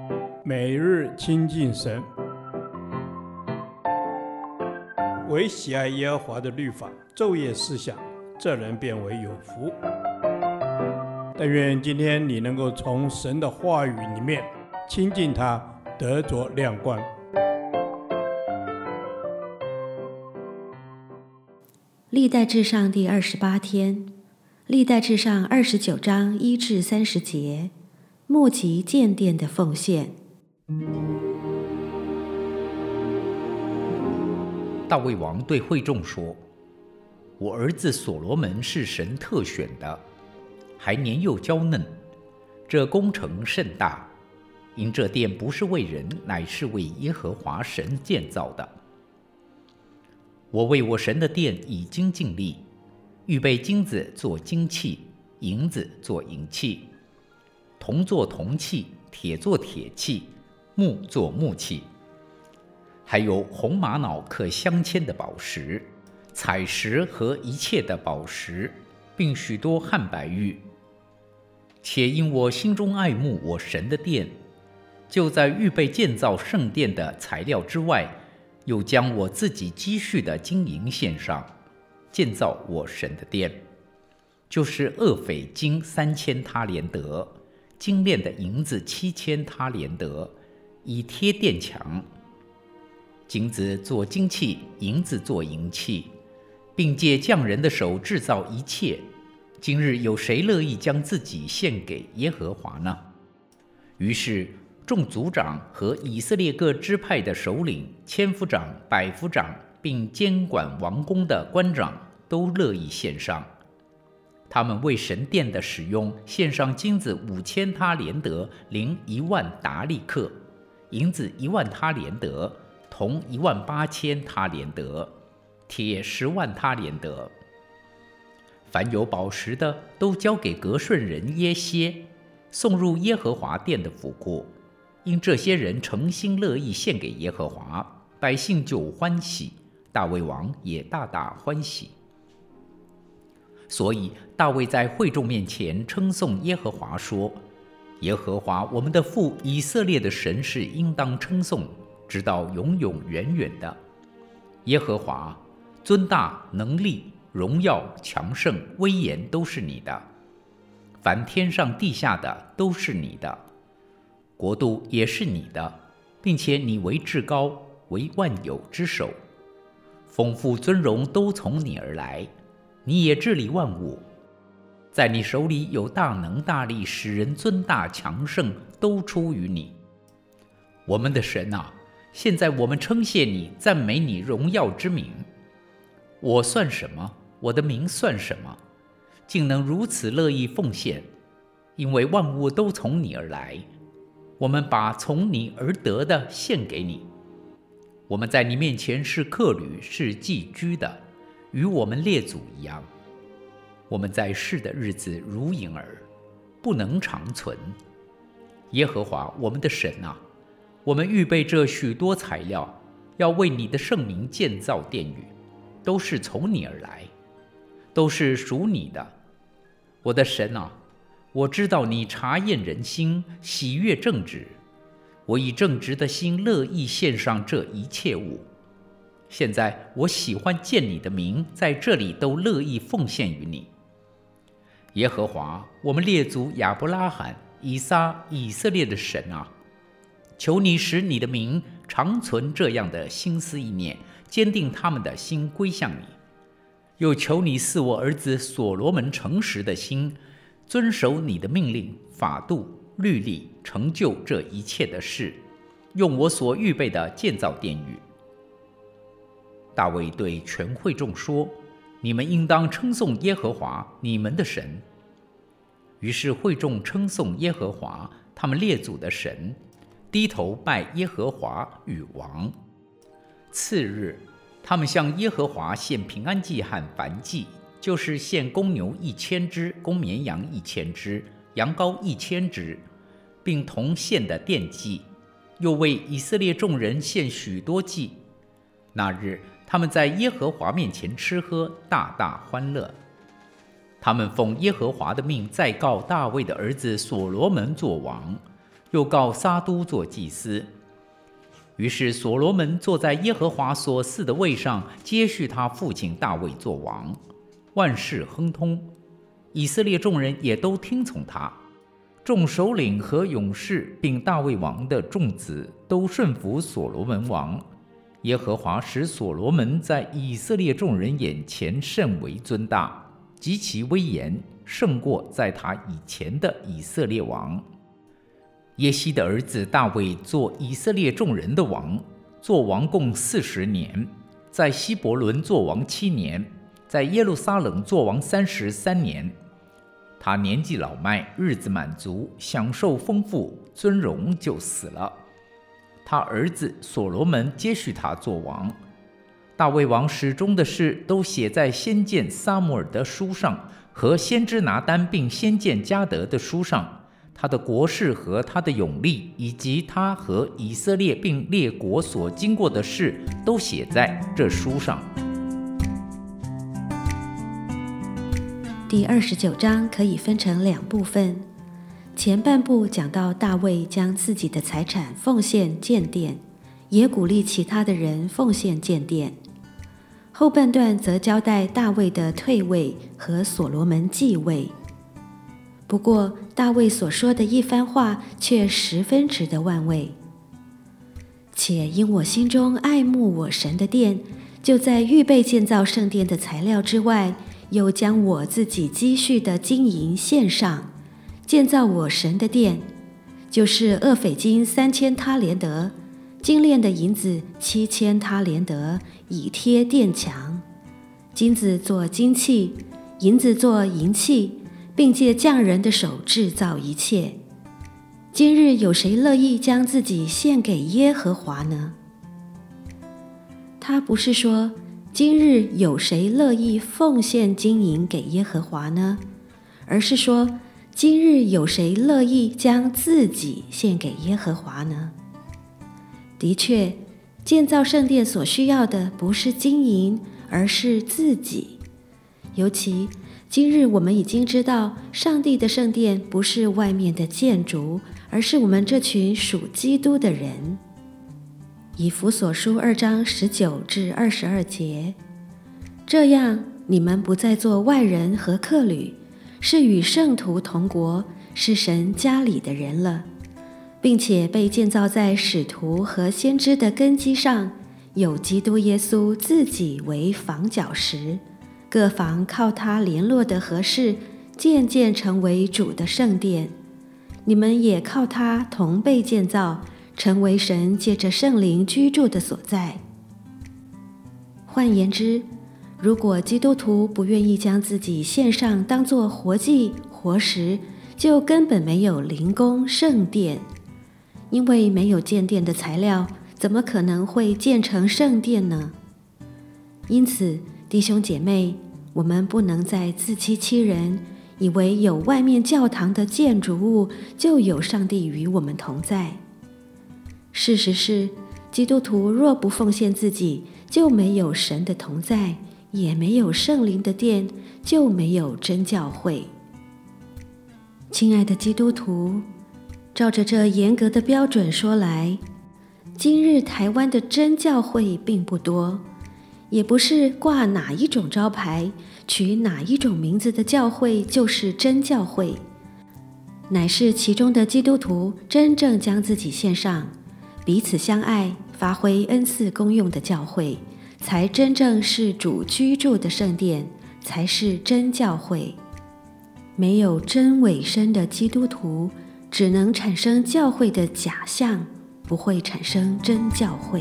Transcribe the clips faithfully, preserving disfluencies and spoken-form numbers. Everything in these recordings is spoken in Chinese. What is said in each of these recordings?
每日亲近神，唯喜爱耶和华的律法，昼夜思想，这人变为有福。但愿今天你能够从神的话语里面亲近他，得着亮光。 历代志上第二十八天，历代志上二十九章一至三十节，募集建殿的奉献。 大卫王对会众说：“我儿子所罗门是神特选的，还年幼娇嫩，这工程甚大，因这殿不是为人，乃是为耶和华神建造的。我为我神的殿已经尽力，预备金子做金器，银子做银器，铜做铜器，铁做铁器，木做木器，还有红玛瑙可镶嵌的宝石、彩石和一切的宝石，并许多汉白玉。且因我心中爱慕我神的殿，就在预备建造圣殿的材料之外，又将我自己积蓄的金银献上，建造我神的殿，就是厄斐金三千他连得，精炼的银子七千他连得，以贴殿墙。金子做金器，银子做银器，并借匠人的手制造一切。今日有谁乐意将自己献给耶和华呢？于是众族长和以色列各支派的首领、千夫长、百夫长，并监管王宫的官长都乐意献上。他们为神殿的使用献上金子五千他连得，零一万达利克，银子一万他连得，铜一万八千他连得，铁十万他连得。凡有宝石的，都交给革顺人耶歇，送入耶和华殿的府库。因这些人诚心乐意献给耶和华，百姓就欢喜，大卫王也大大欢喜。所以大卫在会众面前称颂耶和华说：耶和华我们的父以色列的神是应当称颂，直到永永远远的。耶和华，尊大能力、荣耀、强盛、威严都是你的，凡天上地下的都是你的，国度也是你的，并且你为至高，为万有之首，丰富尊荣都从你而来，你也治理万物，在你手里有大能大力，使人尊大强盛，都出于你。我们的神啊，现在我们称谢你，赞美你荣耀之名。我算什么？我的名算什么？竟能如此乐意奉献？因为万物都从你而来，我们把从你而得的献给你。我们在你面前是客旅，是寄居的，与我们列祖一样。我们在世的日子如影儿，不能长存。耶和华我们的神啊，我们预备这许多材料，要为你的圣名建造殿宇，都是从你而来，都是属你的。我的神啊，我知道你察验人心，喜悦正直。我以正直的心乐意献上这一切物。现在我喜欢见你的名，在这里都乐意奉献于你。耶和华我们列祖亚伯拉罕、以撒、以色列的神啊，求你使你的名长存这样的心思意念，坚定他们的心归向你。又求你赐我儿子所罗门诚实的心，遵守你的命令、法度、律例，成就这一切的事，用我所预备的建造殿宇。大卫对全会众说：你们应当称颂耶和华你们的神。于是会众称颂耶和华他们列祖的神，低头拜耶和华与王。次日，他们向耶和华献平安祭和燔祭，就是献公牛一千只，公绵羊一千只，羊羔一千只，并同献的奠祭，又为以色列众人献许多祭。那日，他们在耶和华面前吃喝，大大欢乐。他们奉耶和华的命，再告大卫的儿子所罗门作王， 又告撒都做祭司。于是所罗门坐在耶和华所赐的位上，接续他父亲大卫做王，万事亨通。以色列众人也都听从他，众首领和勇士，并大卫王的众子都顺服所罗门王。耶和华使所罗门在以色列众人眼前甚为尊大，极其威严，胜过在他以前的以色列王。耶西的儿子大卫做以色列众人的王，做王共四十年，在希伯伦做王七年，在耶路撒冷做王三十三年。他年纪老迈，日子满足，享受丰富，尊荣就死了。他儿子所罗门接续他做王。大卫王始终的事都写在先见撒母耳的书上和先知拿单并先见迦得的书上。他的国事和他的勇力，以及他和以色列并列国所经过的事，都写在这书上。 第二十九章可以分成两部分，前半部讲到大卫将自己的财产奉献建殿，也鼓励其他的人奉献建殿。后半段则交代大卫的退位和所罗门继位。不过大卫所说的一番话却十分值得玩味。且因我心中爱慕我神的殿，就在预备建造圣殿的材料之外，又将我自己积蓄的金银献上，建造我神的殿，就是厄斐金三千他连得，精炼的银子七千他连得，以贴殿墙。金子做金器，银子做银器，并借匠人的手制造一切。今日有谁乐意将自己献给耶和华呢？他不是说今日有谁乐意奉献金银给耶和华呢，而是说今日有谁乐意将自己献给耶和华呢？的确，建造圣殿所需要的不是金银，而是自己。尤其今日我们已经知道，上帝的圣殿不是外面的建筑，而是我们这群属基督的人。以弗所书二章十九至二十二节，这样你们不再做外人和客旅，是与圣徒同国，是神家里的人了，并且被建造在使徒和先知的根基上，有基督耶稣自己为房角石，各房靠他联络的合适，渐渐成为主的圣殿。你们也靠他同被建造，成为神借着圣灵居住的所在。换言之，如果基督徒不愿意将自己献上当作活祭活食，就根本没有灵宫圣殿。因为没有建殿的材料，怎么可能会建成圣殿呢？因此弟兄姐妹，我们不能再自欺欺人，以为有外面教堂的建筑物就有上帝与我们同在。事实是，基督徒若不奉献自己，就没有神的同在，也没有圣灵的殿，就没有真教会。亲爱的基督徒，照着这严格的标准说来，今日台湾的真教会并不多，也不是挂哪一种招牌，取哪一种名字的教会就是真教会，乃是其中的基督徒真正将自己献上，彼此相爱，发挥恩赐功用的教会，才真正是主居住的圣殿，才是真教会。没有真委身的基督徒，只能产生教会的假象，不会产生真教会。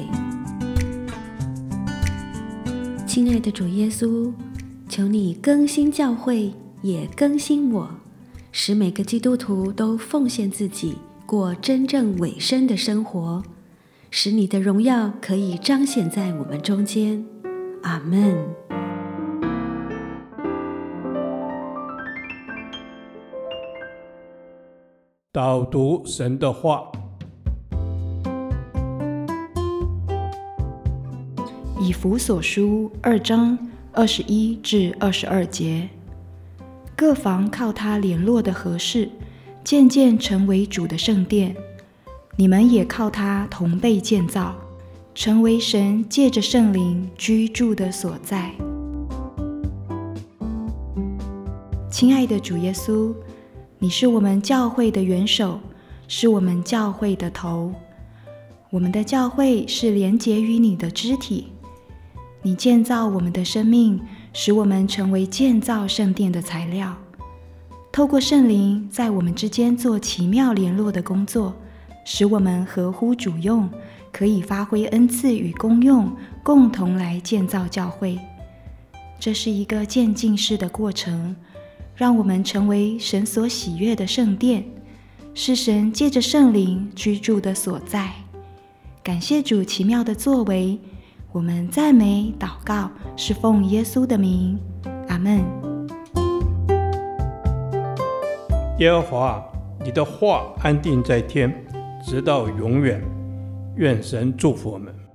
亲爱的主耶稣，求你更新教会，也更新我，使每个基督徒都奉献自己，过真正委身的生活，使你的荣耀可以彰显在我们中间。阿们。 导读神的话。 以弗所书二章二十一至二十二节，各房靠他联络的合适，渐渐成为主的圣殿， 你们也靠他同被建造，成为神借着圣灵居住的所在。亲爱的主耶稣，你是我们教会的元首，是我们教会的头。我们的教会是连结于你的肢体。你建造我们的生命，使我们成为建造圣殿的材料。透过圣灵在我们之间做奇妙联络的工作，使我们合乎主用，可以发挥恩赐与功用，共同来建造教会。这是一个渐进式的过程，让我们成为神所喜悦的圣殿，是神借着圣灵居住的所在。感谢主奇妙的作为，我们赞美祷告，是奉耶稣的名，阿们。 耶和华，你的话安定在天，直到永远。愿神祝福我们。